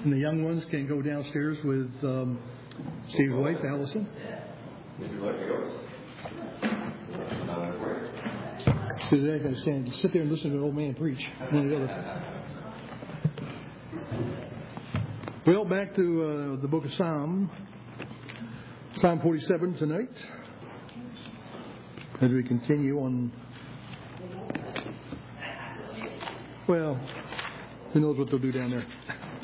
And the young ones can go downstairs with Steve's wife, Allison. So they're going to sit there and listen to an old man preach. Well, back to the book of Psalm 47 tonight. As we continue on, well, who knows what they'll do down there.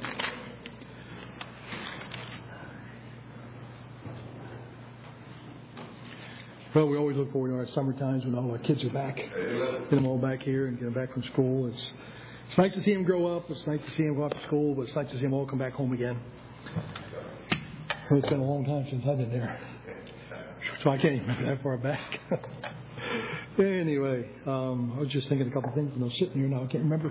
Well, we always look forward to our summer times when all our kids are back. Get them all back here and get them back from school. It's nice to see them grow up. It's nice to see them go off to school, but it's nice to see them all come back home again. It's been a long time since I've been there, so I can't even remember that far back. Anyway, I was just thinking a couple of things when I was sitting here now. I can't remember.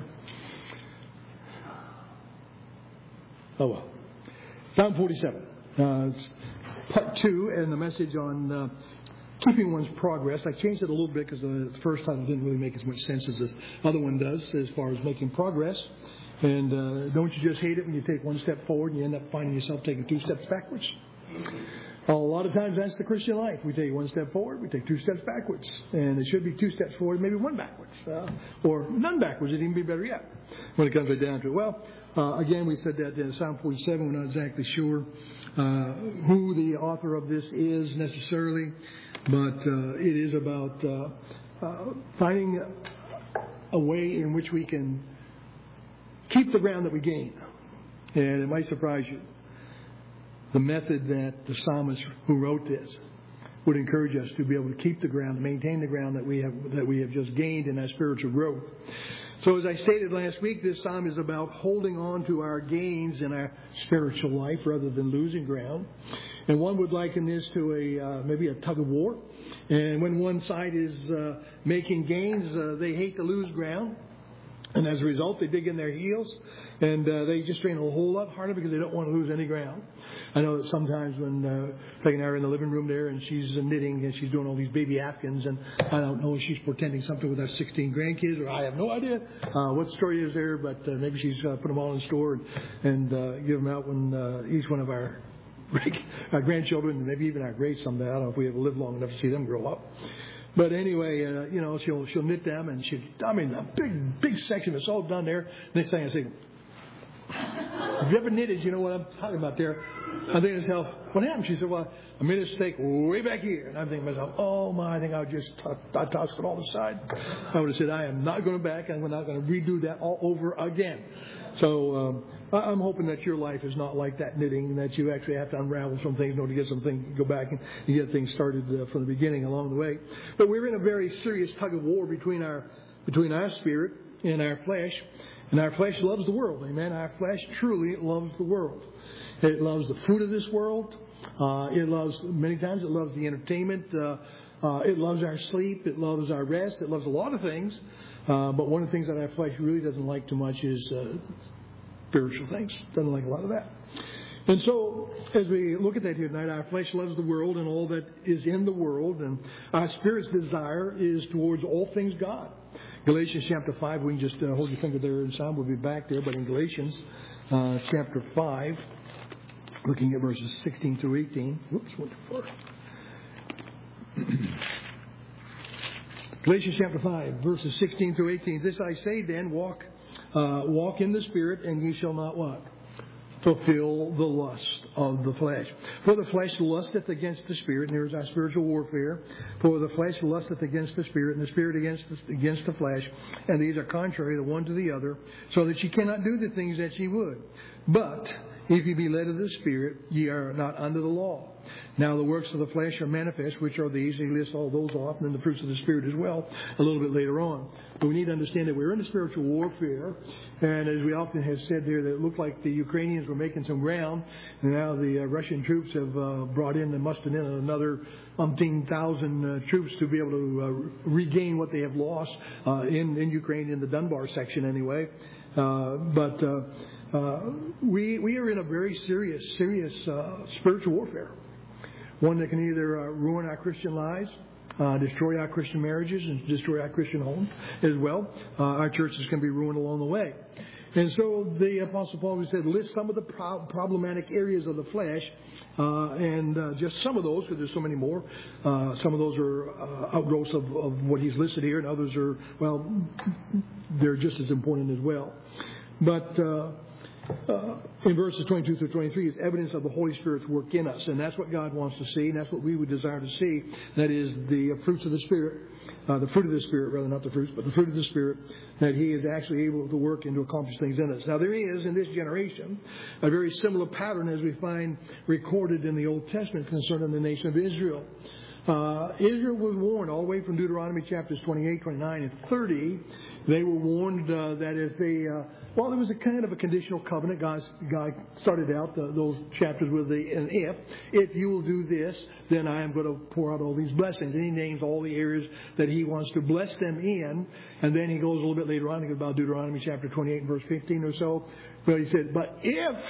Oh well. Psalm 47. It's part 2 and the message on keeping one's progress. I changed it a little bit because the first title didn't really make as much sense as this other one does as far as making progress. And don't you just hate it when you take one step forward and you end up finding yourself taking 2 steps backwards? A lot of times that's the Christian life. We take 1 step forward, we take 2 steps backwards. And it should be 2 steps forward, maybe 1 backwards. Or none backwards, it'd even be better yet when it comes right down to it. Well, again, we said that in Psalm 47. We're not exactly sure who the author of this is necessarily. But it is about finding a way in which we can keep the ground that we gain. And it might surprise you. The method that the psalmist who wrote this would encourage us to be able to keep the ground, maintain the ground that we have just gained in our spiritual growth. So as I stated last week, this psalm is about holding on to our gains in our spiritual life rather than losing ground. And one would liken this to maybe a tug of war. And when one side is making gains, they hate to lose ground. And as a result, they dig in their heels and they just train a whole lot harder because they don't want to lose any ground. I know that sometimes when Peg and I are in the living room there and she's knitting and she's doing all these baby Afghans, and I don't know if she's portending something with our 16 grandkids, or I have no idea what the story is there, but maybe she's put them all in store and give them out when each one of our grandchildren, and maybe even our greats someday. I don't know if we ever live long enough to see them grow up. But anyway, she'll knit them, and a big section is all done there. Next thing I say, if you ever knitted, you know what I'm talking about there. I'm thinking to myself, what happened? She said, well, I made a mistake way back here. And I'm thinking to myself, oh my, I think I would just tossed it all aside. I would have said, I am not going back, and we're not going to redo that all over again. So I'm hoping that your life is not like that knitting, and that you actually have to unravel some things in order to get something, go back and get things started from the beginning along the way. But we're in a very serious tug of war between our spirit and our flesh. And our flesh loves the world, amen. Our flesh truly loves the world. It loves the food of this world. Many times it loves the entertainment. It loves our sleep. It loves our rest. It loves a lot of things. But one of the things that our flesh really doesn't like too much is spiritual things. Doesn't like a lot of that. And so, as we look at that here tonight, our flesh loves the world and all that is in the world. And our spirit's desire is towards all things God. Galatians chapter 5, we can just hold your finger there in Psalm. We'll be back there. But in Galatians chapter 5, looking at verses 16 through 18. Whoops, went too far. Galatians chapter 5, verses 16 through 18. This I say then, walk in the Spirit, and ye shall not what? Fulfill the lust of the flesh. For the flesh lusteth against the Spirit, and there is our spiritual warfare. For the flesh lusteth against the Spirit, and the Spirit against the flesh. And these are contrary the one to the other, so that ye cannot do the things that ye would. But if ye be led of the Spirit, ye are not under the law. Now the works of the flesh are manifest, which are these. He lists all those off, and then the fruits of the Spirit as well, a little bit later on. But we need to understand that we're in a spiritual warfare. And as we often have said there, that it looked like the Ukrainians were making some ground. And now the Russian troops have brought in and mustered in another umpteen thousand troops to be able to regain what they have lost in Ukraine, in the Donbas section anyway. But we are in a very serious spiritual warfare. One that can either ruin our Christian lives, destroy our Christian marriages, and destroy our Christian homes as well. Our churches can be ruined along the way. And so the Apostle Paul said, list some of the problematic areas of the flesh, and just some of those, because there's so many more. Some of those are outgrowths of what he's listed here, and others are, well, they're just as important as well. But in verses 22 through 23, it's evidence of the Holy Spirit's work in us, and that's what God wants to see, and that's what we would desire to see. That is the fruits of the Spirit, the fruit of the Spirit, rather, not the fruits, but the fruit of the Spirit, that He is actually able to work and to accomplish things in us. Now, there is, in this generation, a very similar pattern as we find recorded in the Old Testament concerning the nation of Israel. Israel was warned all the way from Deuteronomy chapters 28, 29, and 30. They were warned that if they, well, there was a kind of a conditional covenant. God started out those chapters with an if you will do this, then I am going to pour out all these blessings. And He names all the areas that He wants to bless them in. And then He goes a little bit later on about Deuteronomy chapter 28 and verse 15 or so. But He said, but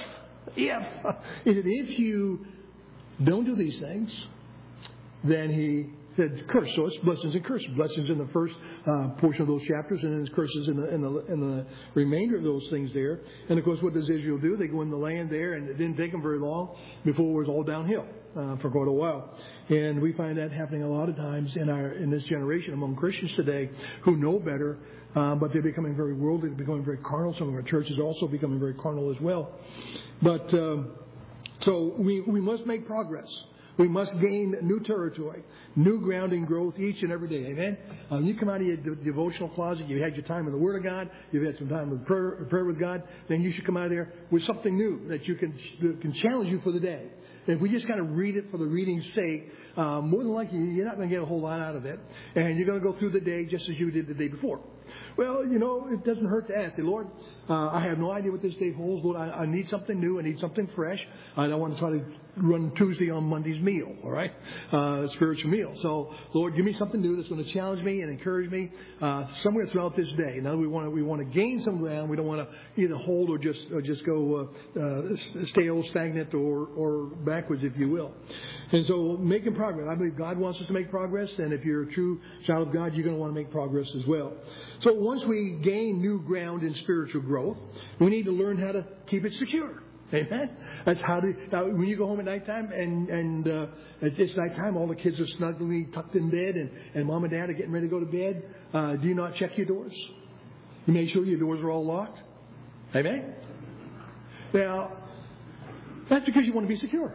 if you don't do these things, then He said curse. So it's blessings and curses. Blessings in the first portion of those chapters, and then curses in the remainder of those things there. And of course, what does Israel do? They go in the land there, and it didn't take them very long before it was all downhill for quite a while. And we find that happening a lot of times in this generation among Christians today who know better, but they're becoming very worldly, they're becoming very carnal. Some of our churches are also becoming very carnal as well. But so we must make progress. We must gain new territory, new grounding growth each and every day. Amen? You come out of your devotional closet, you've had your time in the Word of God, you've had some time with prayer with God, then you should come out of there with something new that can challenge you for the day. If we just kind of read it for the reading's sake, more than likely you're not going to get a whole lot out of it. And you're going to go through the day just as you did the day before. Well, it doesn't hurt to ask. Say, Lord, I have no idea what this day holds. Lord, I need something new. I need something fresh. I don't want to try to run Tuesday on Monday's meal, all right? Spiritual meal. So, Lord, give me something new that's going to challenge me and encourage me somewhere throughout this day. Now, we want to gain some ground. We don't want to either hold or just go stay old stagnant or backwards, if you will. And so, making progress. I believe God wants us to make progress, and if you're a true child of God, you're going to want to make progress as well. So, once we gain new ground in spiritual growth, we need to learn how to keep it secure. Amen. That's how when you go home at nighttime and it's nighttime, all the kids are snugly tucked in bed and mom and dad are getting ready to go to bed. Do you not check your doors? You make sure your doors are all locked. Amen. Now, that's because you want to be secure.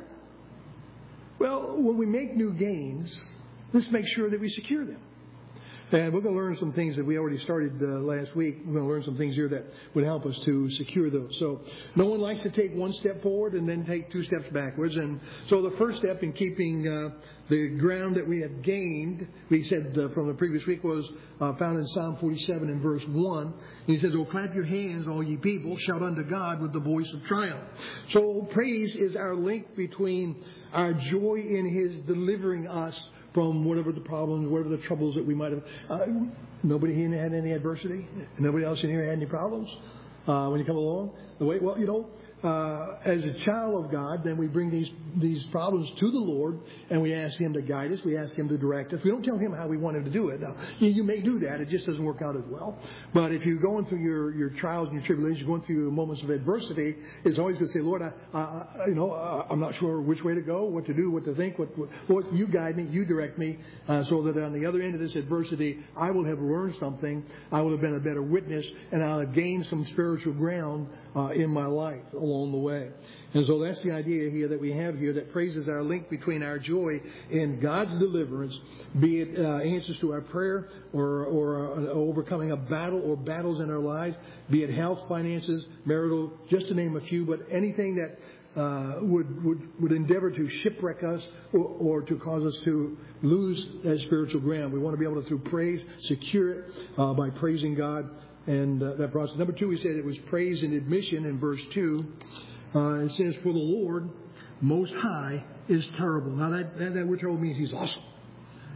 Well, when we make new gains, let's make sure that we secure them. And we're going to learn some things that we already started last week. We're going to learn some things here that would help us to secure those. So no one likes to take one step forward and then take two steps backwards. And so the first step in keeping the ground that we have gained, we said from the previous week, was found in Psalm 47 and verse 1. And he says, "Oh, clap your hands, all ye people, shout unto God with the voice of triumph." So praise is our link between our joy in His delivering us from whatever the problems, whatever the troubles that we might have. Nobody here had any adversity? Nobody else in here had any problems when you come along? Well, as a child of God, then we bring these problems to the Lord, and we ask Him to guide us. We ask Him to direct us. We don't tell Him how we want Him to do it. Now, you may do that. It just doesn't work out as well. But if you're going through your trials and your tribulations, going through your moments of adversity, it's always going to say, Lord, I'm not sure which way to go, what to do, what to think. Lord, you guide me, you direct me, so that on the other end of this adversity, I will have learned something. I will have been a better witness, and I'll have gained some spiritual ground in my life along the way. And so that's the idea here that we have here, that praise is our link between our joy in God's deliverance, be it answers to our prayer or overcoming a battle or battles in our lives, be it health, finances, marital, just to name a few, but anything that would endeavor to shipwreck us or to cause us to lose that spiritual ground. We want to be able to, through praise, secure it by praising God. And that process. Number 2, we said it was praise and admission in verse 2. It says, "For the Lord Most High is terrible." Now that word terrible means He's awesome.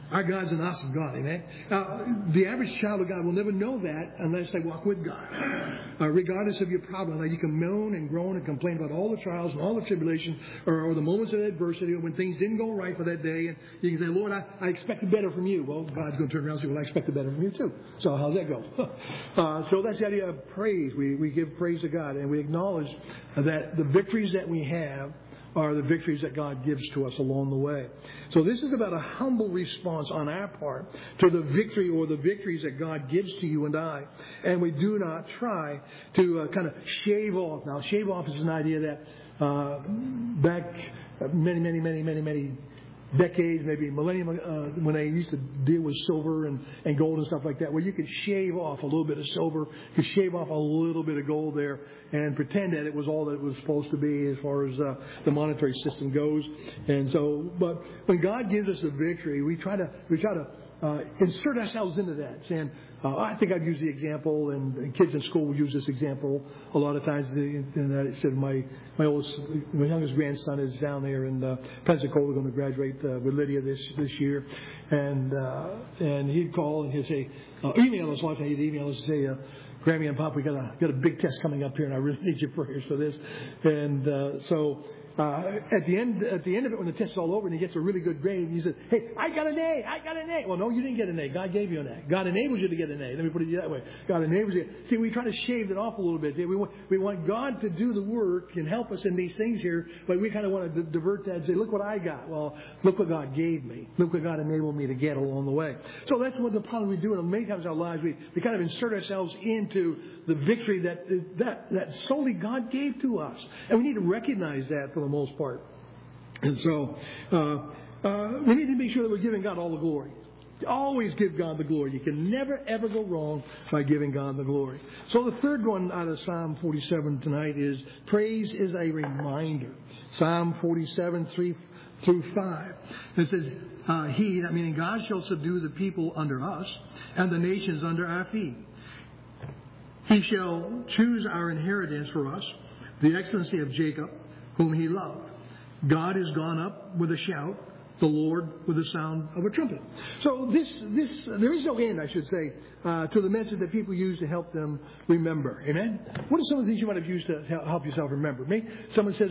Our God's an awesome God, amen? The average child of God will never know that unless they walk with God. Regardless of your problem, you can moan and groan and complain about all the trials and all the tribulations or the moments of adversity or when things didn't go right for that day. And you can say, Lord, I expected better from you. Well, God's going to turn around and say, well, I expected better from you too. So how's that go? So that's the idea of praise. We give praise to God and we acknowledge that the victories that we have are the victories that God gives to us along the way. So this is about a humble response on our part to the victory or the victories that God gives to you and I. And we do not try to kind of shave off. Now, shave off is an idea that back many decades, maybe millennium, when they used to deal with silver and gold and stuff like that, where you could shave off a little bit of silver, you could shave off a little bit of gold there and pretend that it was all that it was supposed to be as far as the monetary system goes. And so, but when God gives us a victory, we try to insert ourselves into that, saying, I think I've used the example, and kids in school use this example a lot of times. And I said my youngest grandson is down there in Pensacola, going to graduate with Lydia this year, and he'd call and he'd say, email us. One time he'd email us and say, Grammy and Pop, we got a big test coming up here, and I really need your prayers for this. And so. At the end of it, when the test is all over and he gets a really good grade, he said, hey, I got an A. Well, no, you didn't get an A. God gave you an A. God enables you to get an A. Let me put it that way. God enables you. See, we try to shave it off a little bit. We want God to do the work and help us in these things here, but we kind of want to divert that and say, look what I got. Well, look what God gave me. Look what God enabled me to get along the way. So that's what the problem we do. And many times in our lives, we kind of insert ourselves into the victory that solely God gave to us. And we need to recognize that for the most part. And so we need to make sure that we're giving God all the glory. Always give God the glory. You can never, ever go wrong by giving God the glory. So the third one out of Psalm 47 tonight is praise is a reminder. Psalm 47, 3 through 5. It says, He, that meaning God, shall subdue the people under us and the nations under our feet. He shall choose our inheritance for us, the excellency of Jacob, whom He loved. God is gone up with a shout, the Lord with the sound of a trumpet. So there is no end, I should say, to the message that people use to help them remember. Amen? What are some of the things you might have used to help yourself remember? Maybe someone says,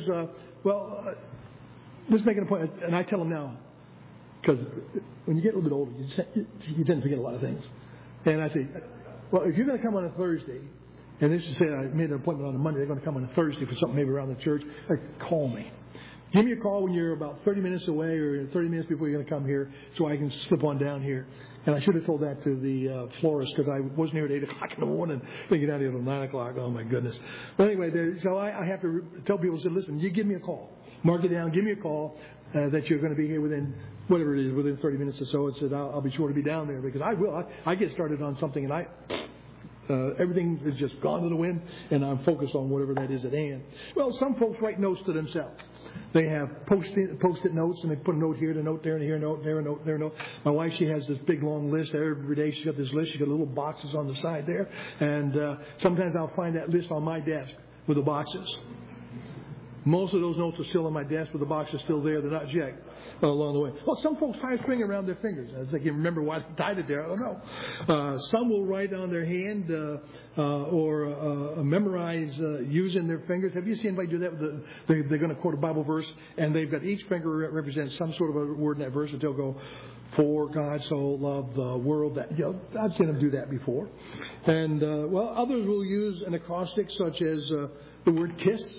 let's make an appointment, and I tell them now, because when you get a little bit older, you tend to forget a lot of things. And I say, well, if you're going to come on a Thursday, and this is say I made an appointment on a Monday, they're going to come on a Thursday for something maybe around the church, call me. Give me a call when you're about 30 minutes away or 30 minutes before you're going to come here so I can slip on down here. And I should have told that to the florist because I wasn't here at 8 o'clock in the morning. They get out here until 9 o'clock. Oh, my goodness. But anyway, so I have to tell people, say, listen, you give me a call. Mark it down. Give me a call that you're going to be here within whatever it is, within 30 minutes or so. It said I'll be sure to be down there because I will. I get started on something and everything is just gone to the wind, and I'm focused on whatever that is at hand. Well, some folks write notes to themselves. They have post-it notes, and they put a note here, a note there, and here, a note there, a note there, a note. My wife, she has this big, long list. Every day she's got this list. She's got little boxes on the side there. And sometimes I'll find that list on my desk with the boxes. Most of those notes are still on my desk, but the box is still there. They're not checked along the way. Well, some folks tie a string around their fingers. I think you remember why they tied it there. I don't know. Some will write on their hand or memorize using their fingers. Have you seen anybody do that? They're going to quote a Bible verse, and they've got each finger represents some sort of a word in that verse, and they'll go, "For God so loved the world that." I've seen them do that before. And others will use an acrostic such as the word KISS.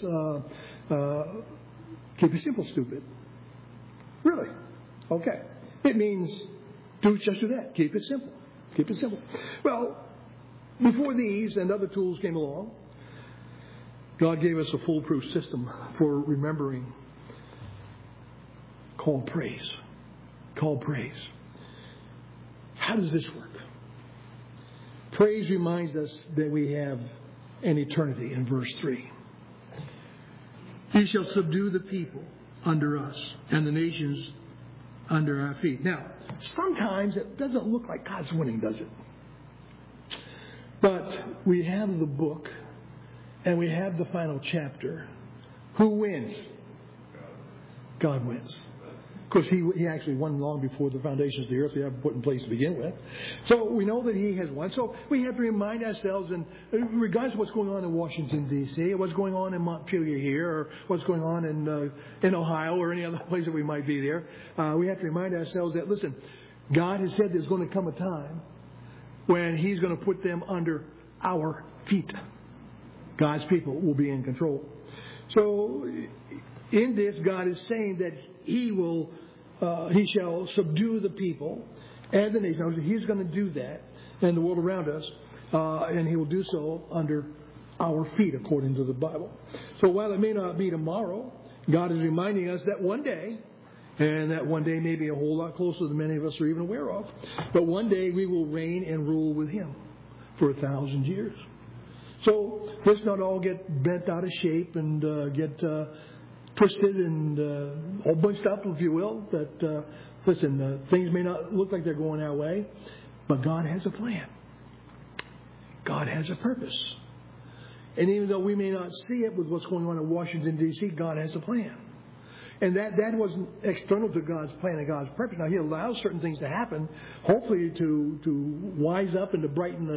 Keep it simple, stupid. Really? Okay. It means just do that. Keep it simple. Keep it simple. Well, before these and other tools came along, God gave us a foolproof system for remembering called praise. Called praise. How does this work? Praise reminds us that we have an eternity in verse 3. He shall subdue the people under us and the nations under our feet. Now, sometimes it doesn't look like God's winning, does it? But we have the book and we have the final chapter. Who wins? God wins. Of course, he actually won long before the foundations of the earth were ever put in place to begin with. So we know that he has won. So we have to remind ourselves, and regardless of what's going on in Washington, D.C., or what's going on in Montpelier here, or what's going on in Ohio, or any other place that we might be there, we have to remind ourselves that, listen, God has said there's going to come a time when He's going to put them under our feet. God's people will be in control. So in this, God is saying that He shall subdue the people and the nations. He's going to do that in the world around us, and He will do so under our feet, according to the Bible. So while it may not be tomorrow, God is reminding us that one day, and that one day may be a whole lot closer than many of us are even aware of, but one day we will reign and rule with Him for 1,000 years. So let's not all get bent out of shape and get twisted and all bunched up, if you will. That listen, things may not look like they're going our way, but God has a plan. God has a purpose. And even though we may not see it with what's going on in Washington, D.C., God has a plan. And that wasn't external to God's plan and God's purpose. Now, He allows certain things to happen, hopefully to wise up and to brighten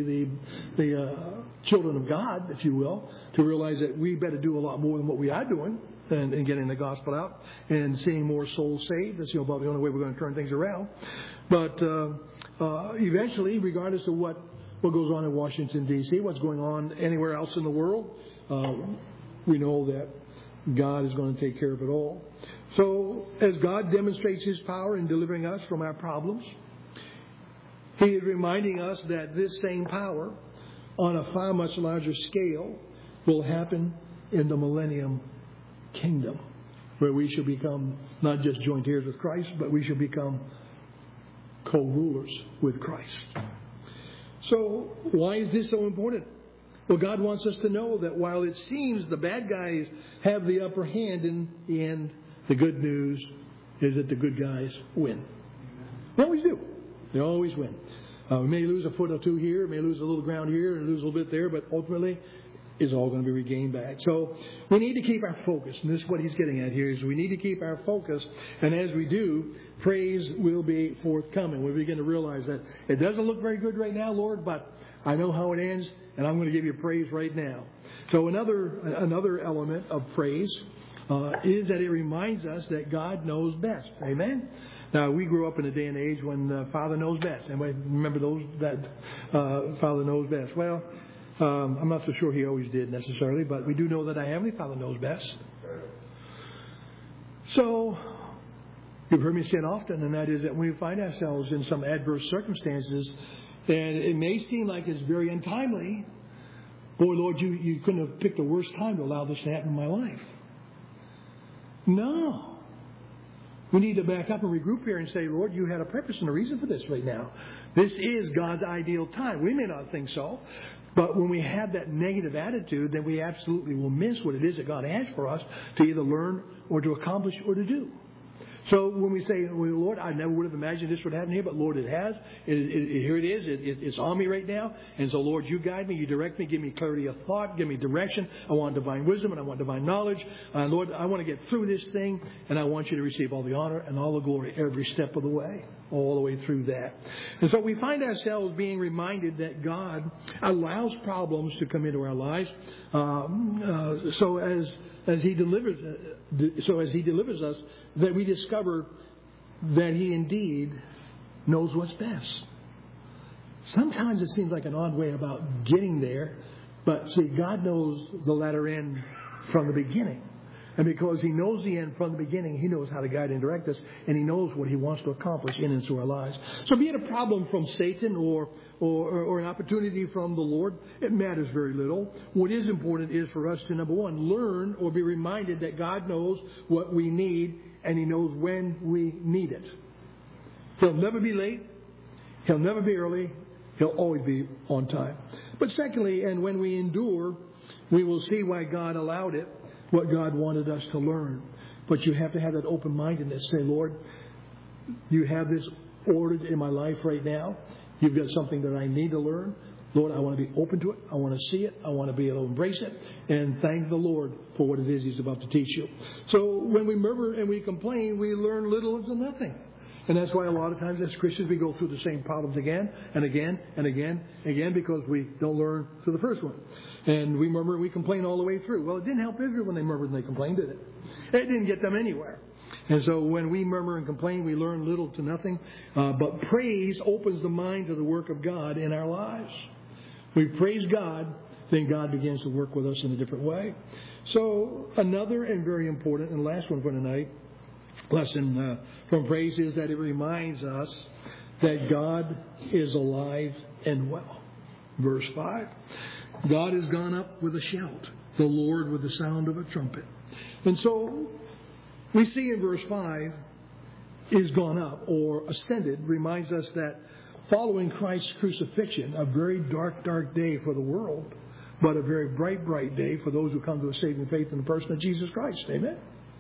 the children of God, if you will, to realize that we better do a lot more than what we are doing in getting the gospel out and seeing more souls saved. That's about the only way we're going to turn things around. But eventually, regardless of what goes on in Washington, D.C., what's going on anywhere else in the world, we know that God is going to take care of it all. So, as God demonstrates His power in delivering us from our problems, He is reminding us that this same power, on a far much larger scale, will happen in the millennium kingdom, where we shall become not just joint heirs with Christ, but we shall become co-rulers with Christ. So, why is this so important? Well, God wants us to know that while it seems the bad guys have the upper hand, in the end, the good news is that the good guys win. They always do. They always win. We may lose a foot or two here, may lose a little ground here, and lose a little bit there, but ultimately, it's all going to be regained back. So we need to keep our focus, and this is what he's getting at here, is we need to keep our focus, and as we do, praise will be forthcoming. We begin to realize that it doesn't look very good right now, Lord, but I know how it ends, and I'm going to give you praise right now. So another element of praise is that it reminds us that God knows best. Amen? Now, we grew up in a day and age when Father knows best. Anybody remember that Father knows best? Well, I'm not so sure He always did necessarily, but we do know that our Heavenly Father knows best. So, you've heard me say it often, and that is that when we find ourselves in some adverse circumstances, and it may seem like it's very untimely, boy, Lord, you couldn't have picked a worse time to allow this to happen in my life. No. We need to back up and regroup here and say, Lord, you had a purpose and a reason for this right now. This is God's ideal time. We may not think so, but when we have that negative attitude, then we absolutely will miss what it is that God has for us to either learn or to accomplish or to do. So when we say, well, Lord, I never would have imagined this would happen here, but Lord, it has. Here it is. It's on me right now. And so, Lord, you guide me, you direct me, give me clarity of thought, give me direction. I want divine wisdom and I want divine knowledge. Lord, I want to get through this thing, and I want you to receive all the honor and all the glory every step of the way, all the way through that. And so we find ourselves being reminded that God allows problems to come into our lives. So as He delivers us, that we discover that He indeed knows what's best. Sometimes it seems like an odd way about getting there, but see, God knows the latter end from the beginning. And because He knows the end from the beginning, He knows how to guide and direct us, and He knows what He wants to accomplish in and through our lives. So be it a problem from Satan or an opportunity from the Lord, it matters very little. What is important is for us to, number one, learn or be reminded that God knows what we need, and He knows when we need it. He'll never be late. He'll never be early. He'll always be on time. But secondly, and when we endure, we will see why God allowed it, what God wanted us to learn. But you have to have that open-mindedness. Say, Lord, you have this ordered in my life right now. You've got something that I need to learn. Lord, I want to be open to it. I want to see it. I want to be able to embrace it. And thank the Lord for what it is He's about to teach you. So when we murmur and we complain, we learn little to nothing. And that's why a lot of times as Christians we go through the same problems again and again and again and again because we don't learn through the first one. And we murmur and we complain all the way through. Well, it didn't help Israel when they murmured and they complained, did it? It didn't get them anywhere. And so when we murmur and complain, we learn little to nothing. But praise opens the mind to the work of God in our lives. We praise God, then God begins to work with us in a different way. So another and very important and last one for tonight, lesson from praise is that it reminds us that God is alive and well. Verse 5. God has gone up with a shout, the Lord with the sound of a trumpet. And so we see in verse 5 is gone up or ascended reminds us that following Christ's crucifixion, a very dark, dark day for the world, but a very bright, bright day for those who come to a saving faith in the person of Jesus Christ. Amen?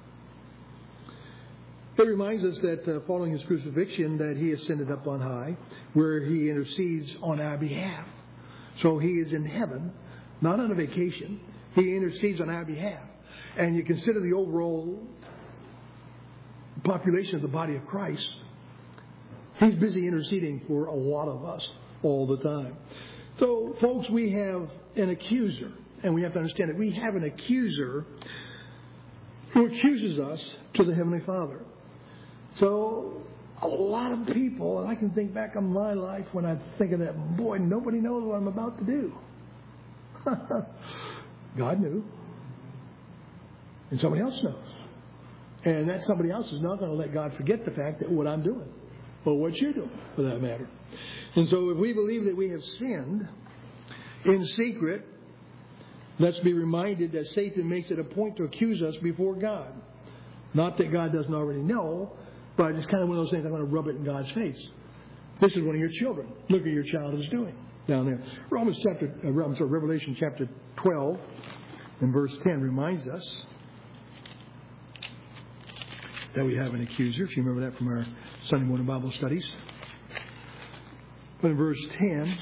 It reminds us that following His crucifixion that He ascended up on high, where He intercedes on our behalf. So He is in heaven, not on a vacation. He intercedes on our behalf. And you consider the overall population of the body of Christ, He's busy interceding for a lot of us all the time. So, folks, we have an accuser, and we have to understand that we have an accuser who accuses us to the Heavenly Father. So, a lot of people, and I can think back on my life when I think of that, boy, nobody knows what I'm about to do. God knew. And somebody else knows. And that somebody else is not going to let God forget the fact that what I'm doing, or what you're doing, for that matter. And so if we believe that we have sinned in secret, let's be reminded that Satan makes it a point to accuse us before God. Not that God doesn't already know, but it's kind of one of those things I'm going to rub it in God's face. This is one of your children. Look what your child is doing down there. Revelation chapter 12 and verse 10 reminds us that we have an accuser. If you remember that from our Sunday morning Bible studies. But in verse 10,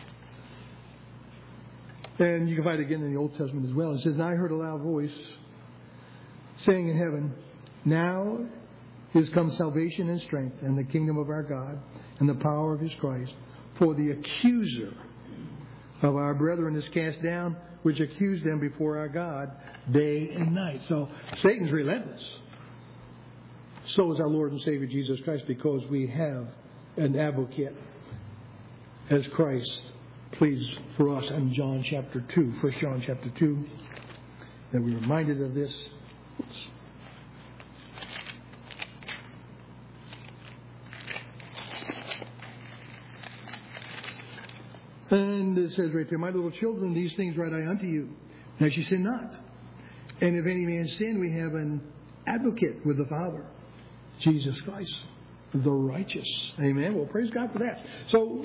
and you can find it again in the Old Testament as well, it says, "And I heard a loud voice saying in heaven, now is come salvation and strength and the kingdom of our God and the power of His Christ. For the accuser of our brethren is cast down, which accused them before our God day and night." So Satan's relentless. So is our Lord and Savior Jesus Christ, because we have an advocate as Christ pleads for us in John chapter 2, 1 John chapter 2, that we're reminded of this. Oops. And it says right there, "My little children, these things write I unto you, that ye sin not. And if any man sin, we have an advocate with the Father, Jesus Christ, the righteous." Amen. Well, praise God for that. So,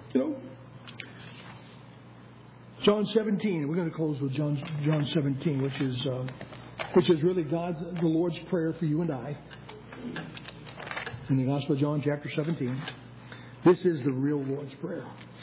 John 17. We're going to close with John 17, which is really the Lord's prayer for you and I. In the Gospel of John, chapter 17. This is the real Lord's Prayer.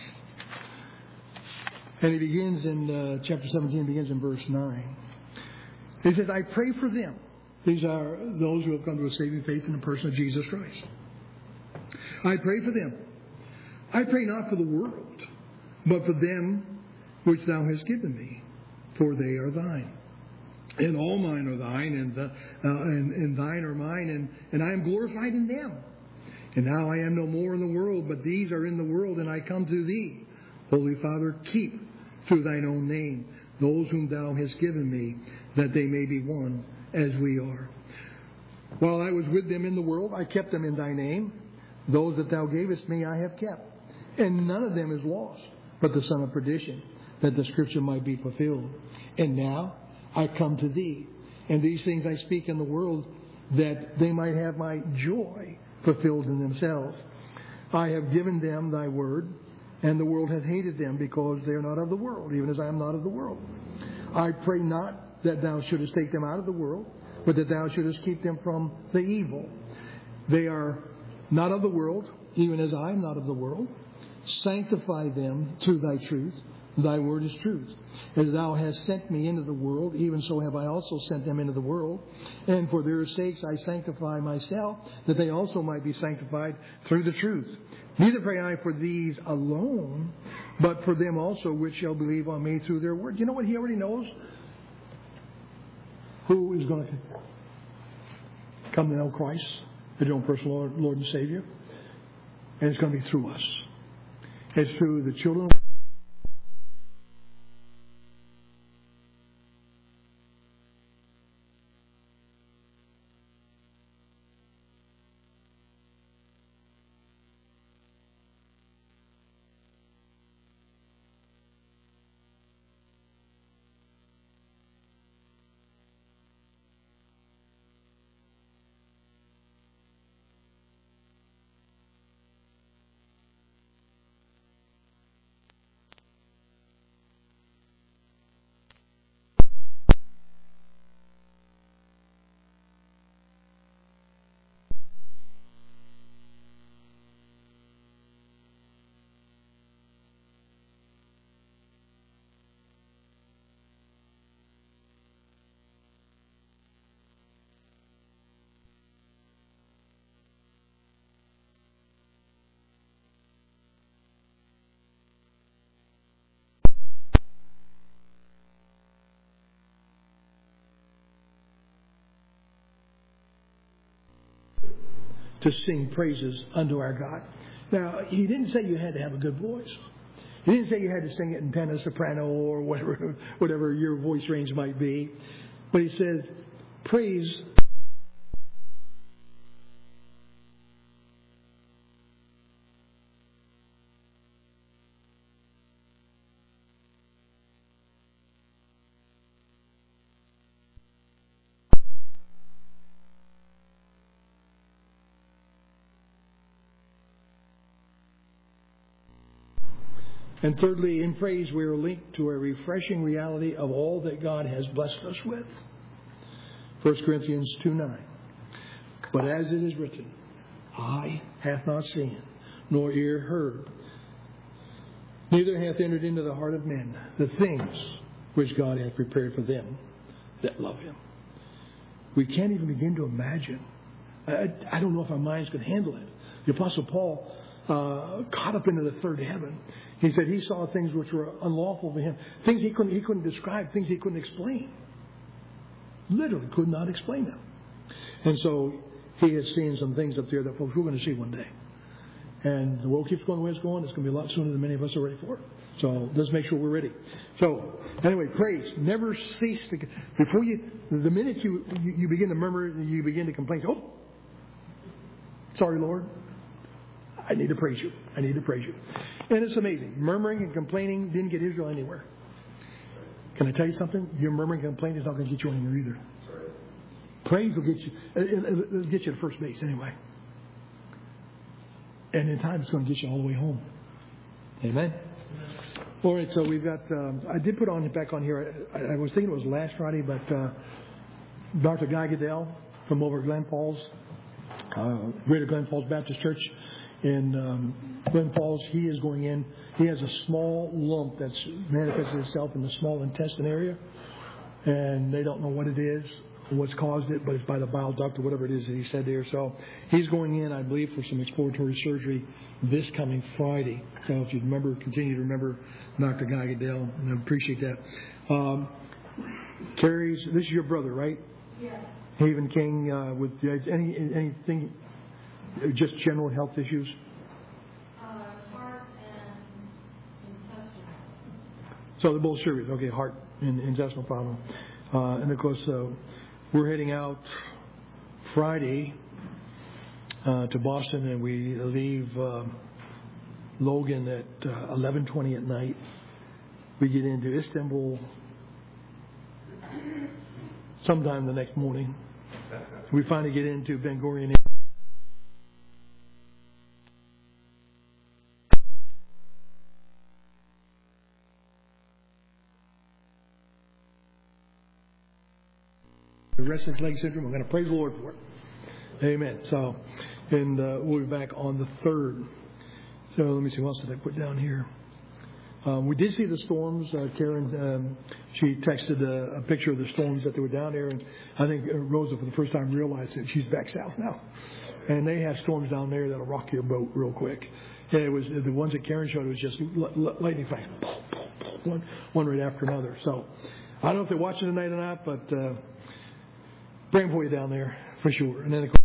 And he begins in chapter 17, begins in verse 9. He says, "I pray for them." These are those who have come to a saving faith in the person of Jesus Christ. "I pray for them. I pray not for the world, but for them which thou hast given me, for they are thine. And all mine are thine, and thine are mine, and I am glorified in them. And now I am no more in the world, but these are in the world, and I come to thee. Holy Father, keep through thine own name those whom thou hast given me, that they may be one as we are. While I was with them in the world, I kept them in thy name. Those that thou gavest me I have kept. And none of them is lost, but the son of perdition, that the scripture might be fulfilled. And now I come to thee. And these things I speak in the world, that they might have my joy fulfilled in themselves. I have given them thy word, and the world hath hated them, because they are not of the world, even as I am not of the world. I pray not that thou shouldest take them out of the world, but that thou shouldest keep them from the evil. They are not of the world, even as I am not of the world. Sanctify them through thy truth. Thy word is truth. As thou hast sent me into the world, even so have I also sent them into the world. And for their sakes I sanctify myself, that they also might be sanctified through the truth. Neither pray I for these alone, but for them also which shall believe on me through their word. You know what? He already knows who is going to come to know Christ, his own personal Lord and Savior. And it's going to be through us. It's through the children. To sing praises unto our God. Now, he didn't say you had to have a good voice. He didn't say you had to sing it in tenor, soprano, or whatever your voice range might be. But he said, praise. And thirdly, in praise, we are linked to a refreshing reality of all that God has blessed us with. 1 Corinthians 2:9. But as it is written, eye hath not seen, nor ear heard, neither hath entered into the heart of men the things which God hath prepared for them that love Him. We can't even begin to imagine. I don't know if our minds could handle it. The Apostle Paul caught up into the third heaven. He said he saw things which were unlawful for him. Things he couldn't describe, things he couldn't explain. Literally could not explain them. And so he has seen some things up there that folks we're going to see one day. And the world keeps going the way it's going. It's going to be a lot sooner than many of us are ready for it. So let's make sure we're ready. So anyway, praise. Never cease to... Before the minute you begin to murmur, you begin to complain. Oh, sorry, Lord. I need to praise you. I need to praise you. And it's amazing. Murmuring and complaining didn't get Israel anywhere. Can I tell you something? Your murmuring and complaining is not going to get you anywhere either. Praise will get you. It'll get you to first base anyway. And in time, it's going to get you all the way home. Amen. All right. So we've got. I did put back on here. I was thinking it was last Friday, but Dr. Guy Goodell from over at Glen Falls, Greater Glen Falls Baptist Church. In Glen Falls, he is going in. He has a small lump that's manifested itself in the small intestine area, and they don't know what it is, or what's caused it, but it's by the bile duct or whatever it is that he said there. So he's going in, I believe, for some exploratory surgery this coming Friday. So if you remember, continue to remember Dr. Guy Goodell, and I appreciate that. Carrie's, this is your brother, right? Yes. Haven King, with anything. Just general health issues? Heart and intestinal. So they're both serious. Okay, heart and intestinal problem. And of course, we're heading out Friday to Boston, and we leave Logan at 11:20 at night. We get into Istanbul sometime the next morning. We finally get into Ben Gurion. Restless leg syndrome. I'm going to praise the Lord for it. Amen. So, and we'll be back on the 3rd. So let me see, what else did I put down here? We did see the storms. Karen, she texted a picture of the storms that they were down there, and I think Rosa, for the first time, realized that she's back south now. And they have storms down there that'll rock your boat real quick. And it was the ones that Karen showed. It was just lightning flash, one right after another. So I don't know if they're watching tonight or not, but praying for you down there for sure. And then.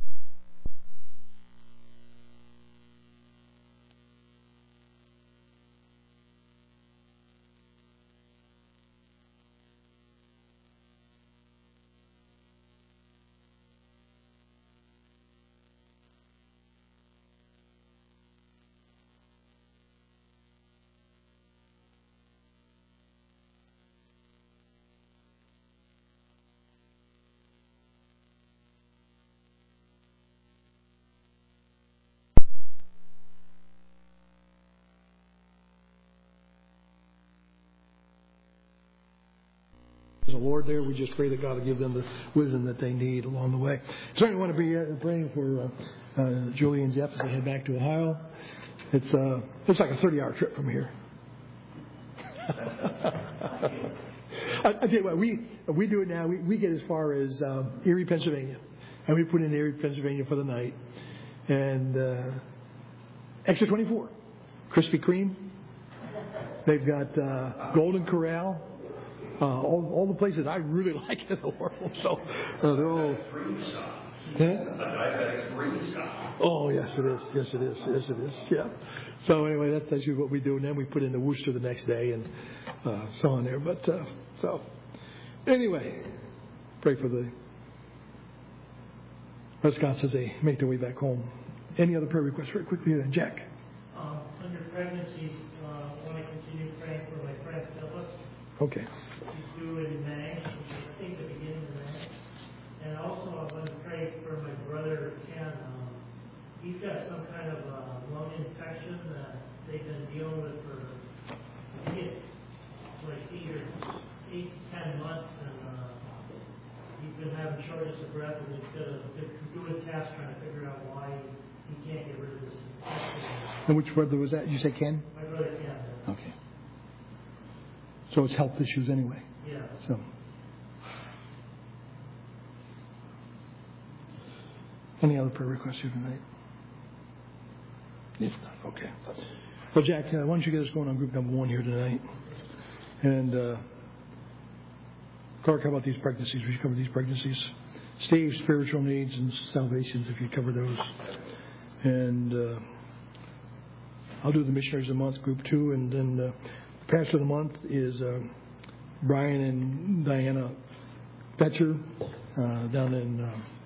The Lord there, we just pray that God will give them the wisdom that they need along the way. Certainly want to be praying for Julie and Jeff as they head back to Ohio. It's like a 30-hour trip from here. I tell you what, we do it now. We get as far as Erie, Pennsylvania, and we put in Erie, Pennsylvania for the night. And Exit 24, Krispy Kreme. They've got Golden Corral. All the places I really like in the world. So they're all. Oh yes, it is. Yes, it is. Yes, it is. Yeah. So anyway, that's usually what we do, and then we put in the Worcester the next day, and so on there. But so anyway, pray for the Prescotts as they make their way back home. Any other prayer requests? Very quickly, then, Jack. Under pregnancies, I want to continue praying for my friend Phyllis. Okay. She's due in May, I think the beginning of May. And also I want to pray for my brother Ken. He's got some kind of lung infection that they've been dealing with for like either 8 to 10 months, and he's been having shortness of breath, and they're doing tests trying to figure out why he can't get rid of this infection. And which brother was that? You say Ken? My brother Ken. Okay. So it's health issues anyway. Yeah. So, any other prayer requests here tonight? If not, okay. Well, Jack, why don't you get us going on group number 1 here tonight? And Clark, how about these pregnancies? Would you cover these pregnancies? Steve, spiritual needs and salvations, if you cover those. And I'll do the missionaries of the month, group 2, and then the pastor of the month is Brian and Diana Fetcher down in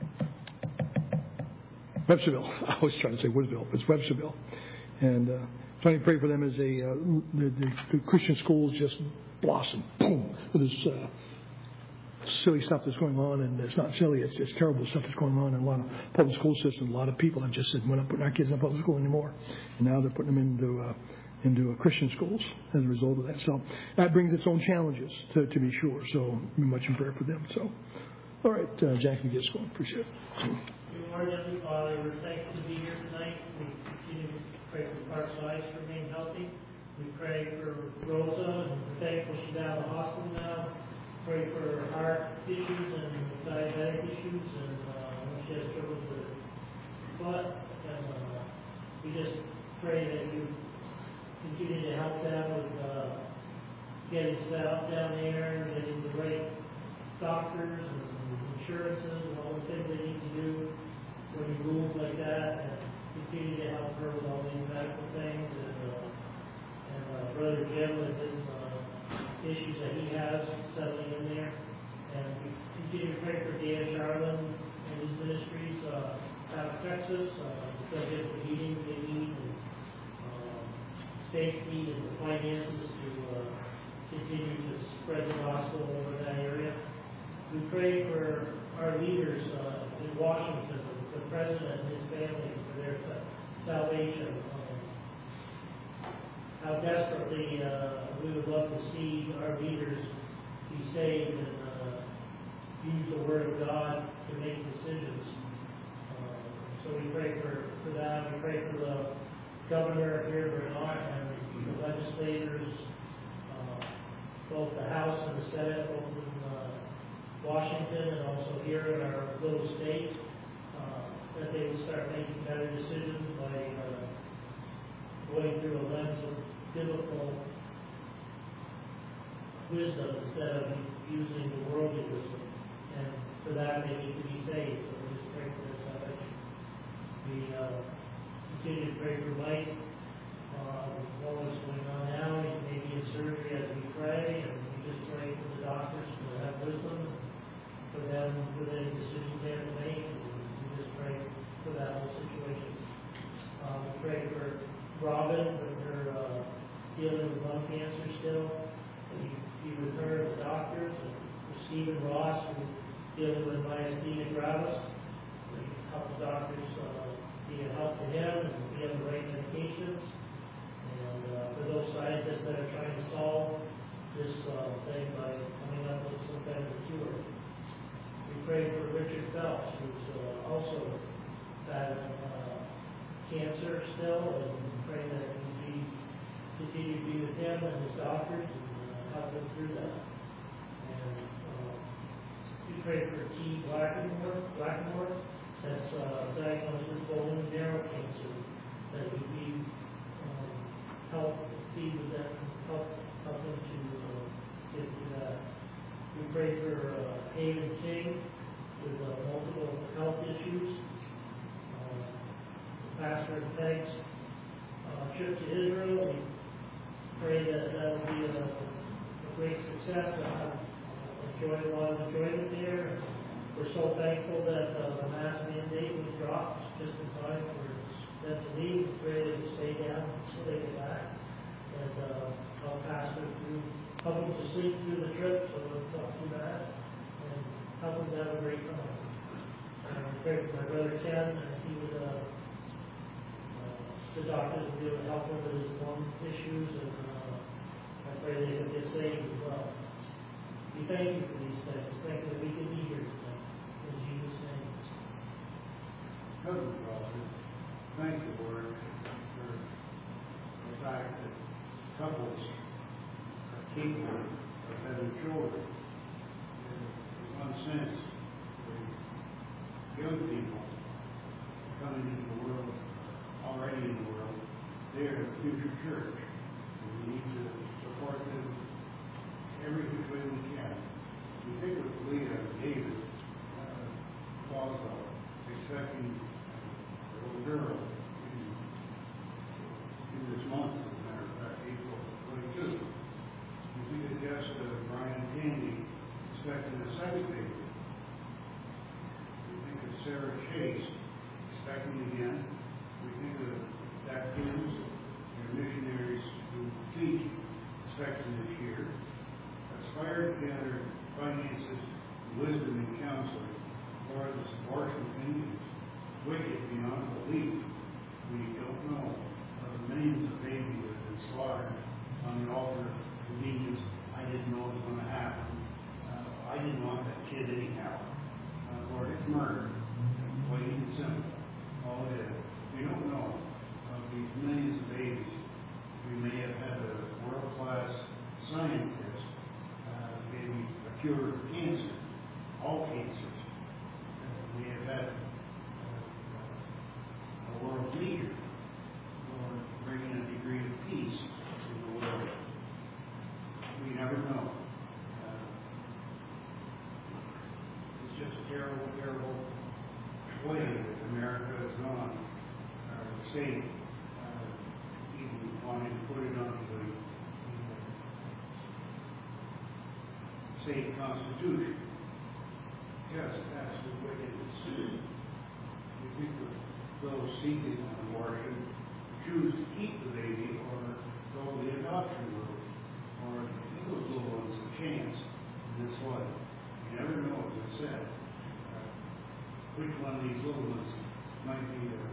Websterville. I was trying to say Woodville, but it's Websterville. And trying to pray for them as the Christian schools just blossom, boom, with this silly stuff that's going on. And it's not silly, it's terrible stuff that's going on in a lot of public school systems. A lot of people have just said, we're not putting our kids in public school anymore. And now they're putting them into Christian schools as a result of that. So that brings its own challenges, to be sure. So be much in prayer for them. So, all right, Jack, you get us going. Appreciate it. Dear Lord, Heavenly Father, we're thankful to be here tonight. We continue to pray for Clark's life to remain healthy. We pray for Rosa, and we're thankful she's out of the hospital now. Pray for her heart issues and diabetic issues, and when she has trouble with her butt. And we just pray that you continue to help them with getting set up down there, getting the right doctors and insurances and all the things they need to do when you move like that, and continue to help her with all these medical things, and Brother Jim with his issues that he has settling in there. And we continue to pray for Dan Charlin and his ministries out of Texas, because they have the meetings they need, and safety and the finances to continue to spread the gospel over that area. We pray for our leaders in Washington, the president and his family, for their salvation. How desperately we would love to see our leaders be saved and use the Word of God to make decisions. So we pray for that. We pray for the governor here, here in our little state, that they will start making better decisions by going through a lens of biblical wisdom instead of using the worldly wisdom. And for that, they need to be saved. So we just pray for their salvation. We continue to pray for Mike. What is going on now? He may be in surgery as we pray, and we just pray for the doctors to have wisdom, for them with any decisions they have to make. We just pray for that whole situation. We pray for Robin, with her dealing with lung cancer still. Be with her, the doctors, and for Stephen Ross, who's dealing with myasthenia gravis. We help the doctors be a help to him and be on the right medications. And for those scientists that are trying to solve this thing by coming up with some kind of a cure. We pray for Richard Phelps, who's also battling cancer still, and we pray that we continue to be with him and his doctors and help him through that. And we pray for T. Blackmore, that's diagnosed with bone and marrow cancer, that would be help be with that, help him to get through that. We pray for Haven King with multiple health issues. Pastor of Peg's trip to Israel. We pray that that will be a great success. I've enjoyed a lot of enjoyment there. We're so thankful that the mask mandate was dropped just in time for them to leave. We pray they will stay down until they get back. And help Pastor help them to sleep through the trip so it's not too bad. And help them to have a great time. We pray for my brother Ken, and he would the doctors will be able to help him with his lung issues, and I pray they will get saved as well. We thank you for these things. Thank you that we can be here tonight. In Jesus' name. Heavenly Father, thank you, Lord, for the fact that couples are capable of having children. In one sense, the young people coming into the world, already in the world, they are the future church. And we need to support them every which way we can. We think of Leah and David, Boswell, expecting a little girl in this month, as a matter of fact, April 22. We think of Jessica, Brian, and Candy expecting a second baby. We think of Sarah Chase expecting again. We think of Jack Cruz, and missionaries who teach, expecting this year. Aspire to gather finances, wisdom, and counseling for this abortion of Indians, wicked beyond belief. We don't know of the millions of babies that have been slaughtered on the altar of convenience. I didn't know it was going to happen. I didn't want that kid anyhow. Lord, it's murder. Plain and simple. All it is. We don't know of these millions of babies. We may have had a world-class scientist, maybe a cure for cancer, all cancers. We have had a world leader for bringing a degree of peace to the world. We never know. It's just a terrible, terrible way that America has gone. Our state even wanting to put it onto the state constitution. Just that's the wickedness. We think of those seeking an abortion choose to keep the baby or go the adoption route, or give those little ones a chance in this life. You never know, as I said, which one of these little ones might be a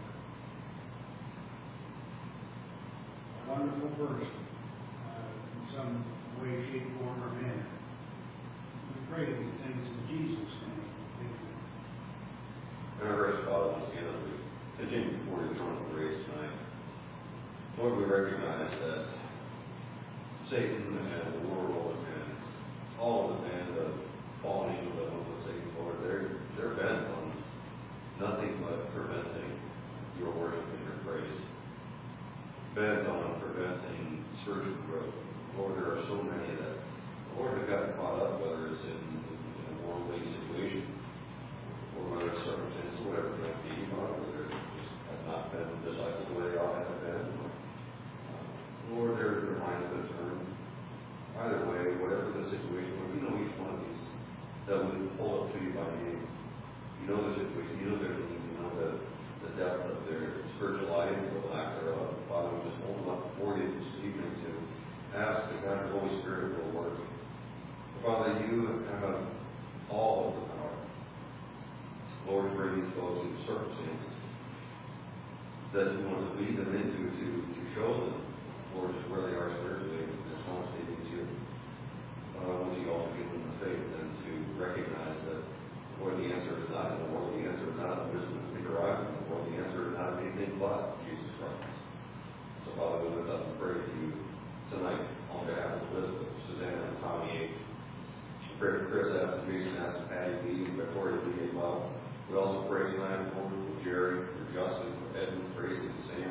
wonderful person in some way, shape, form, or manner. We pray these things in Jesus' name. Amen. And our rest, Father, once again, as we continue before your throne of grace tonight, Lord, we recognize that Satan and the world and all of the band of fallen angels that went with Satan, Lord, bent on preventing spiritual growth. Lord, there are so many that, Lord, have gotten caught up, whether it's in a worldly situation or whether it's circumstances, whatever it might be, whether they just have not been disciples the way they ought to have been. Lord, their minds have been turned. Either way, whatever the situation, Lord, you know each one of these that would hold up to you by name. You know the situation, you know their needs, you know the depth of their spiritual life or the lack thereof. Father, we just hold them up before you this evening to ask that God, the Holy Spirit will work. Father, you have all of the power. Lord, bring these folks into circumstances that you want to lead them into to show them, Lord, where they are spiritually and how much they need you. I want you also give them the faith and to recognize that, Lord, the answer is not in the world, the answer is not in wisdom to be derived from the world, the answer is not in anything but Jesus Christ. So, Father, we lift up and pray to you tonight on behalf of Elizabeth, Suzanne, and Tommy H. We pray for Chris S. and Jason S. and Patty B. and Victoria B. as well. We also pray tonight for Jerry, for Justin, for Edmund, Tracy, and Sam.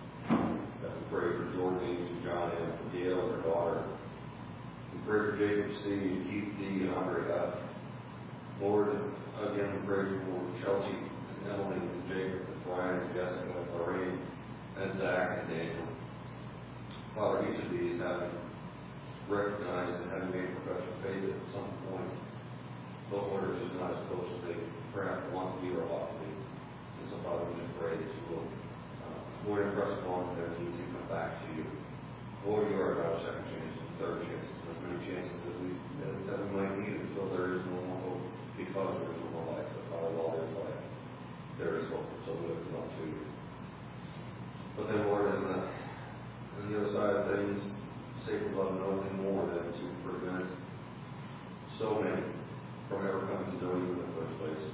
We pray for Jordan, and John, and for Gail, and her daughter. We pray for Jacob C. and Keith D. and Andre F. Lord, again, we pray for Chelsea and Emily and Jacob and Brian and Jessica and Lorraine and Zach and Daniel. Father, each of these having recognized and having made a profession of faith at some point, those Lord are just not as close as they perhaps want to be or ought to be. And so, Father, we just pray that you will, Lord, impress upon their needs to come back to you. Lord, you are about second chances, third chances, as many chances as we might need until there is no more hope, because there is no more life. But Father, while there is life, there is hope. So we lift them up to you. But then, Lord, on the other side of things, Satan loves nothing more than to prevent so many from ever coming to know you in the first place.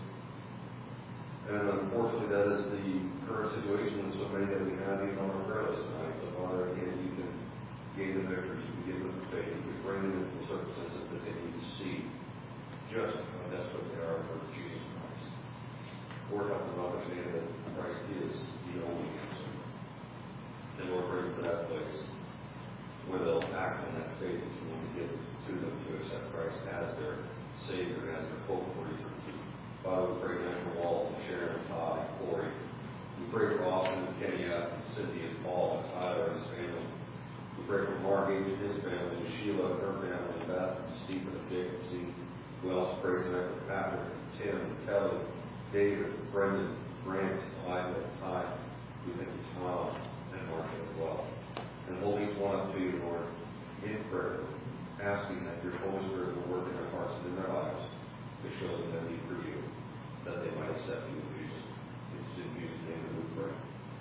And unfortunately, that is the current situation with so many that we have even on our prayer list tonight. But Father, again, you can gain the victory, you can give them the faith, you can bring them into the circumstances that they need to see just how desperate they are for Jesus Christ. Lord, help them understand that Christ is the only answer. And Lord, bring them to that place where they'll act on that faith that you want to give to them to accept Christ as their Savior, as their hope for eternity. Father, we pray now for Walt and Sharon and Todd and Corey. We pray for Austin and Kenny F. and Cindy and Paul and Tyler and his family. We pray for Mark H. and his family, and Sheila and her family, and Beth and Stephen and Jacob C. We also pray tonight for Patrick and Tim and Kelly, David, Brendan, Grant, Elijah, and Ty. We thank you, Tom and Mark as well. And hold each one up to you, Lord, in prayer, asking that your Holy Spirit will work in their hearts and in their lives to show them their need for you, that they might accept you in Jesus. It's in Jesus' name that we pray.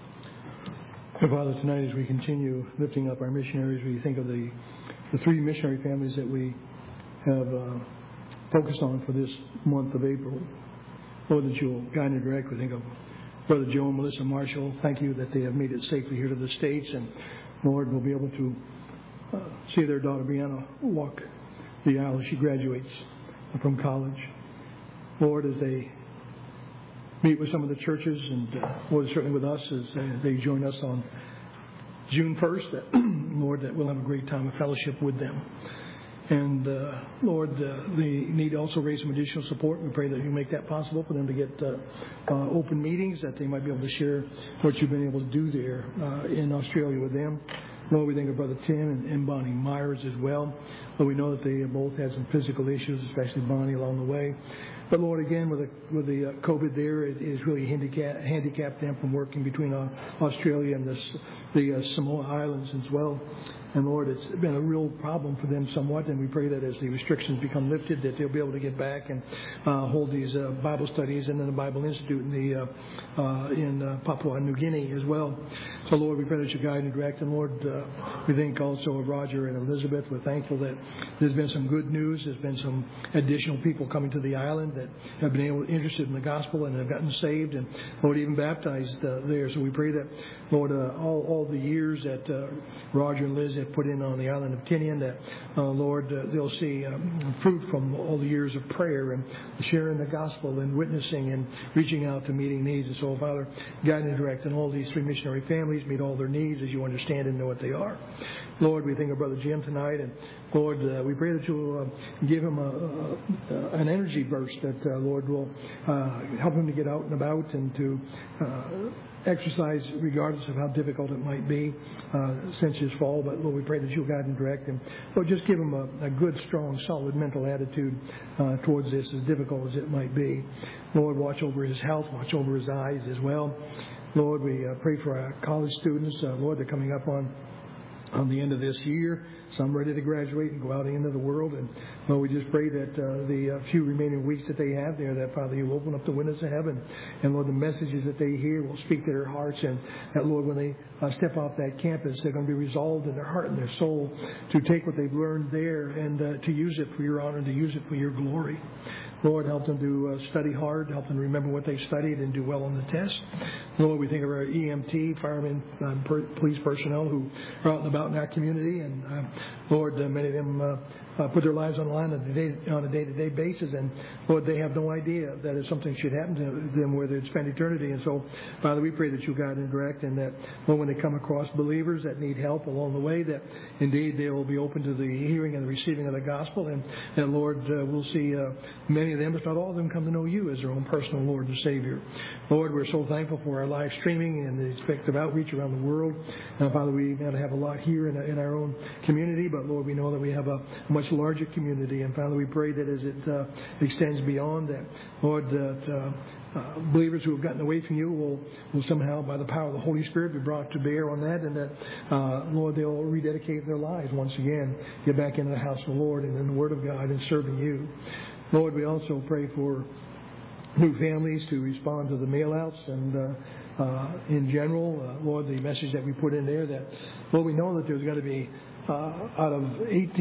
And Father, tonight as we continue lifting up our missionaries, we think of the three missionary families that we have focused on for this month of April. Lord, that you'll guide and direct. We think of Brother Joe and Melissa Marshall. Thank you that they have made it safely here to the States. And Lord, we'll be able to see their daughter Brianna walk the aisle as she graduates from college. Lord, as they meet with some of the churches, and Lord, certainly with us as they join us on June 1st, Lord, that we'll have a great time of fellowship with them. And Lord, they need to also raise some additional support. We pray that you make that possible for them to get open meetings, that they might be able to share what you've been able to do there in Australia with them. Lord, we think of Brother Tim and Bonnie Myers as well. Lord, we know that they both had some physical issues, especially Bonnie along the way. But Lord, again, with the COVID there, it has really handicapped them from working between Australia and the Samoa Islands as well. And Lord, it's been a real problem for them somewhat, and we pray that as the restrictions become lifted, that they'll be able to get back and hold these Bible studies and then the Bible Institute in Papua New Guinea as well. So Lord, we pray that you guide and direct. And Lord, we think also of Roger and Elizabeth. We're thankful that there's been some good news. There's been some additional people coming to the island that have been interested in the gospel and have gotten saved and, Lord, even baptized there. So we pray that, Lord, all the years that Roger and Liz have put in on the island of Tinian, that, Lord, they'll see fruit from all the years of prayer and sharing the gospel and witnessing and reaching out to meeting needs. And so, Father, guide and direct in all these 3 missionary families, meet all their needs as you understand and know what they are. Lord, we think of Brother Jim tonight, and Lord, we pray that you'll give him an energy burst that, Lord, will help him to get out and about and to exercise regardless of how difficult it might be since his fall. But, Lord, we pray that you'll guide and direct him. Lord, just give him a good, strong, solid mental attitude towards this, as difficult as it might be. Lord, watch over his health, watch over his eyes as well. Lord, we pray for our college students. Lord, they're coming up on the end of this year, some ready to graduate and go out into the world. And Lord, we just pray that the few remaining weeks that they have there, that, Father, you'll open up the windows of heaven. And, Lord, the messages that they hear will speak to their hearts. And that, Lord, when they step off that campus, they're going to be resolved in their heart and their soul to take what they've learned there and to use it for your honor and to use it for your glory. Lord, help them to study hard, help them remember what they studied and do well on the test. Lord, we think of our EMT, firemen, police personnel who are out and about in our community. And, Lord, many of them put their lives on the line on a day-to-day basis. And, Lord, they have no idea that if something should happen to them where they'd spend eternity. And so, Father, we pray that you guide and direct, and that, Lord, when they come across believers that need help along the way, that indeed they will be open to the hearing and the receiving of the gospel. And that, Lord, we'll see many of them, if not all of them, come to know you as their own personal Lord and Savior. Lord, we're so thankful for our live streaming and the effective outreach around the world. Father, we may not have a lot here in our own community, but, Lord, we know that we have a much larger community. And, Father, we pray that as it extends beyond that, Lord, that believers who have gotten away from you will somehow, by the power of the Holy Spirit, be brought to bear on that, and that, Lord, they'll rededicate their lives once again, get back into the house of the Lord and in the Word of God and serving you. Lord, we also pray for new families to respond to the mail-outs and in general, Lord, the message that we put in there that, Lord, we know that there's got to be out of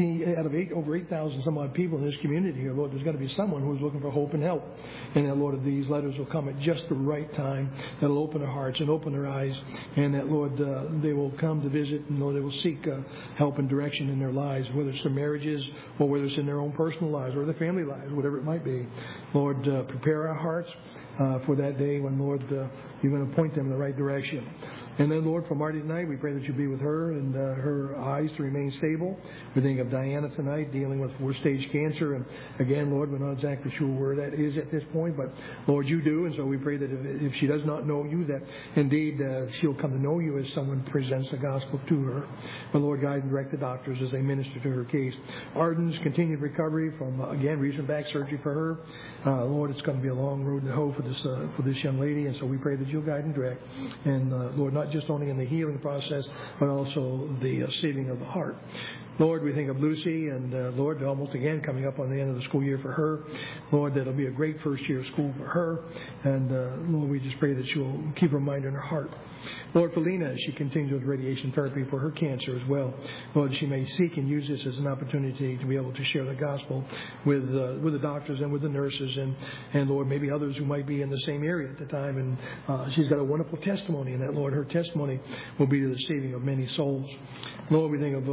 over 8,000 some odd people in this community here, Lord, there's got to be someone who's looking for hope and help. And that, Lord, these letters will come at just the right time. That'll open their hearts and open their eyes. And that, Lord, they will come to visit, and, Lord, they will seek help and direction in their lives, whether it's their marriages or whether it's in their own personal lives or their family lives, whatever it might be. Lord, prepare our hearts for that day when, Lord, you're going to point them in the right direction. And then, Lord, for Marty tonight, we pray that you be with her and her eyes to remain stable. We think of Diana tonight dealing with 4-stage cancer. And again, Lord, we're not exactly sure where that is at this point, but, Lord, you do. And so we pray that if she does not know you, that indeed she'll come to know you as someone presents the gospel to her. But, Lord, guide and direct the doctors as they minister to her case. Arden's continued recovery from, again, recent back surgery for her. Lord, it's going to be a long road to hoe for this young lady. And so we pray that you'll guide and direct. And, Lord, not just only in the healing process, but also the saving of the heart. Lord, we think of Lucy and, Lord, almost again coming up on the end of the school year for her. Lord, that'll be a great first year of school for her. And, Lord, we just pray that you'll keep her mind in her heart. Lord, for Lena, as she continues with radiation therapy for her cancer as well, Lord, she may seek and use this as an opportunity to be able to share the gospel with the doctors and with the nurses and Lord, maybe others who might be in the same area at the time. And she's got a wonderful testimony in that, Lord. Her testimony will be to the saving of many souls. Lord, we think of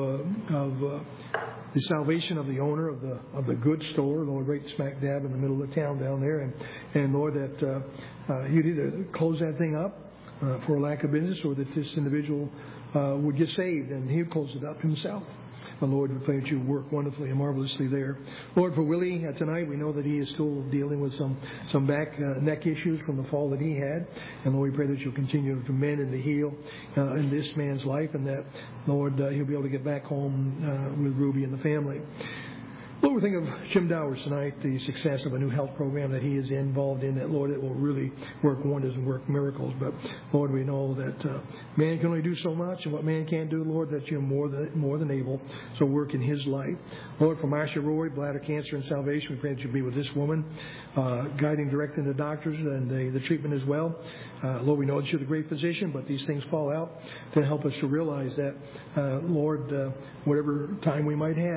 the salvation of the owner of the goods store, Lord, right smack dab in the middle of the town down there. And Lord, that you'd either close that thing up for a lack of business, or that this individual would get saved and he'd close it up himself. And Lord, we pray that you work wonderfully and marvelously there. Lord, for Willie tonight, we know that he is still dealing with some back neck issues from the fall that he had. And Lord, we pray that you'll continue to mend and to heal in this man's life, and that, Lord, he'll be able to get back home with Ruby and the family. Lord, we think of Jim Dowers tonight, the success of a new health program that he is involved in, that, Lord, it will really work wonders and work miracles. But, Lord, we know that man can only do so much, and what man can't do, Lord, that you're more than able. So work in his life. Lord, for Marcia Roy, bladder cancer and salvation, we pray that you be with this woman, guiding, directing the doctors and the treatment as well. Lord, we know that you're the great physician, but these things fall out to help us to realize that, Lord, whatever time we might have,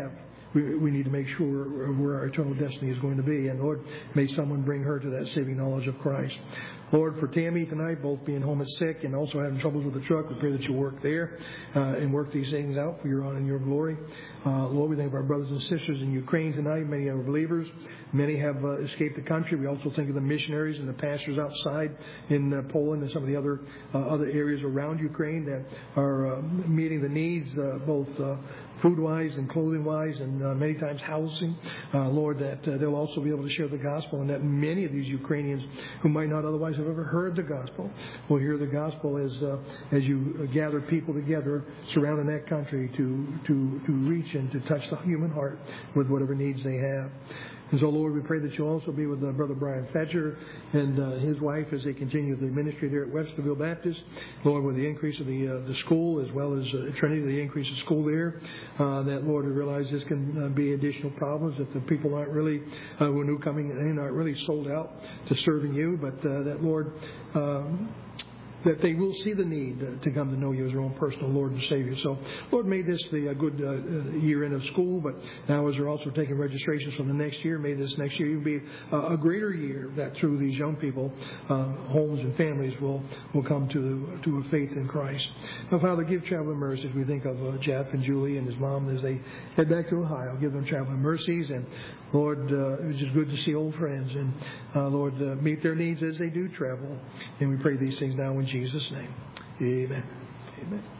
we need to make sure where our eternal destiny is going to be. And Lord, may someone bring her to that saving knowledge of Christ. Lord, for Tammy tonight, both being home and sick and also having troubles with the truck, we pray that you work there and work these things out for your honor and your glory. Lord, we think of our brothers and sisters in Ukraine tonight. Many are believers. Many have escaped the country. We also think of the missionaries and the pastors outside in Poland and some of the other areas around Ukraine that are meeting the needs, both food-wise and clothing-wise, and many times housing. Lord, that they'll also be able to share the gospel, and that many of these Ukrainians who might not otherwise have ever heard the gospel will hear the gospel as you gather people together surrounding that country to reach and to touch the human heart with whatever needs they have. And so, Lord, we pray that you'll also be with Brother Brian Thatcher and his wife as they continue the ministry there at Westerville Baptist. Lord, with the increase of the school as well as Trinity, the increase of school there, that, Lord, we realize this can be additional problems, that the people aren't really, who are new coming in, aren't really sold out to serving you, but that, Lord, that they will see the need to come to know you as their own personal Lord and Savior. So, Lord, may this be a good year end of school, but now as they're also taking registrations for the next year, may this next year even be a greater year, that through these young people, homes and families will come to a faith in Christ. Now, Father, give traveling mercies as we think of Jeff and Julie and his mom as they head back to Ohio. Give them traveling mercies, and Lord, it was just good to see old friends, and Lord, meet their needs as they do travel. And we pray these things now in Jesus' name. Amen. Amen.